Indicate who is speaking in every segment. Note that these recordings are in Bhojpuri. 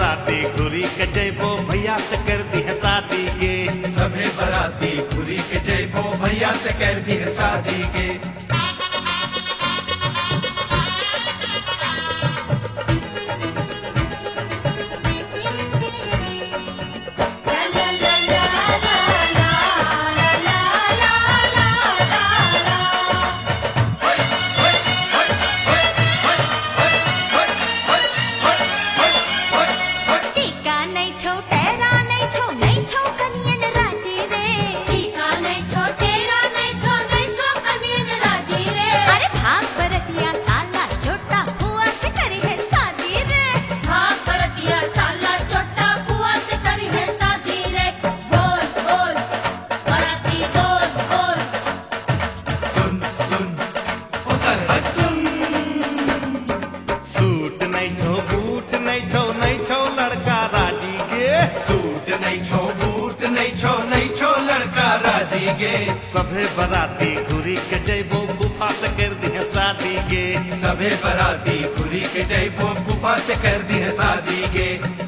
Speaker 1: बराती घुरी के जयबो भैया से कर दी है शादी के।
Speaker 2: सभे बराती घुरी के जयबो भैया से कर दी है शादी के।
Speaker 1: सभे बराती घुरी के जयबो गुफा से कर दी है शादी के।
Speaker 2: सभे बराती घुरी के जयबो गुफा से कर दी है शादी के।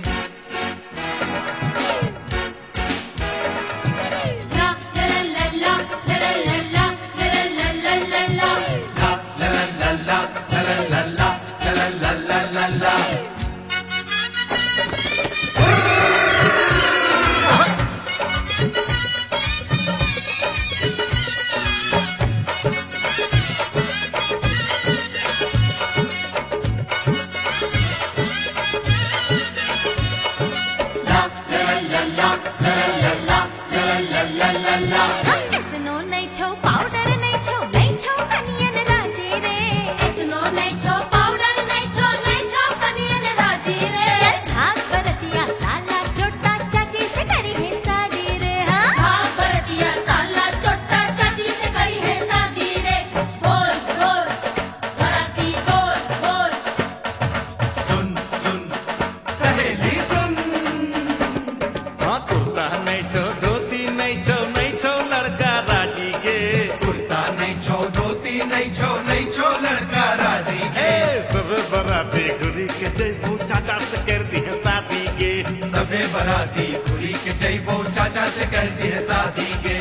Speaker 1: बराती घुरी के जयबो चाचा से कर दी है शादी के।
Speaker 2: सभे बराती घुरी के जयबो चाचा से कर दी है शादी के।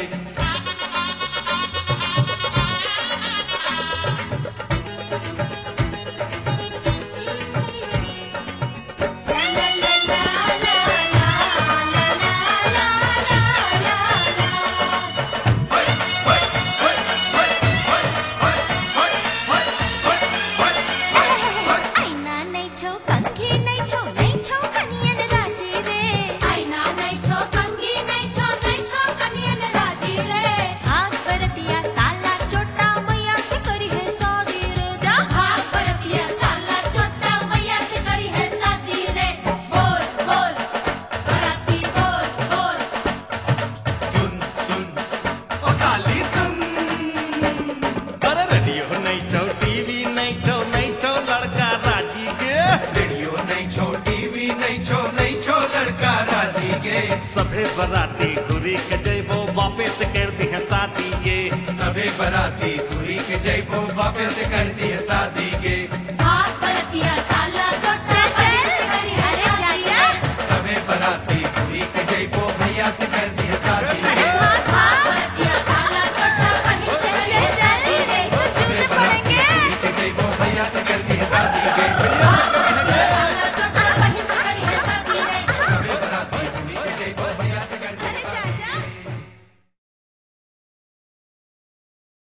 Speaker 1: सभे बराती घुरी के जयबो बापे से कर दी है शादी के।
Speaker 2: सभे बराती घुरी के जयबो बापे से कर दी है शादी के।
Speaker 3: बरतिया साला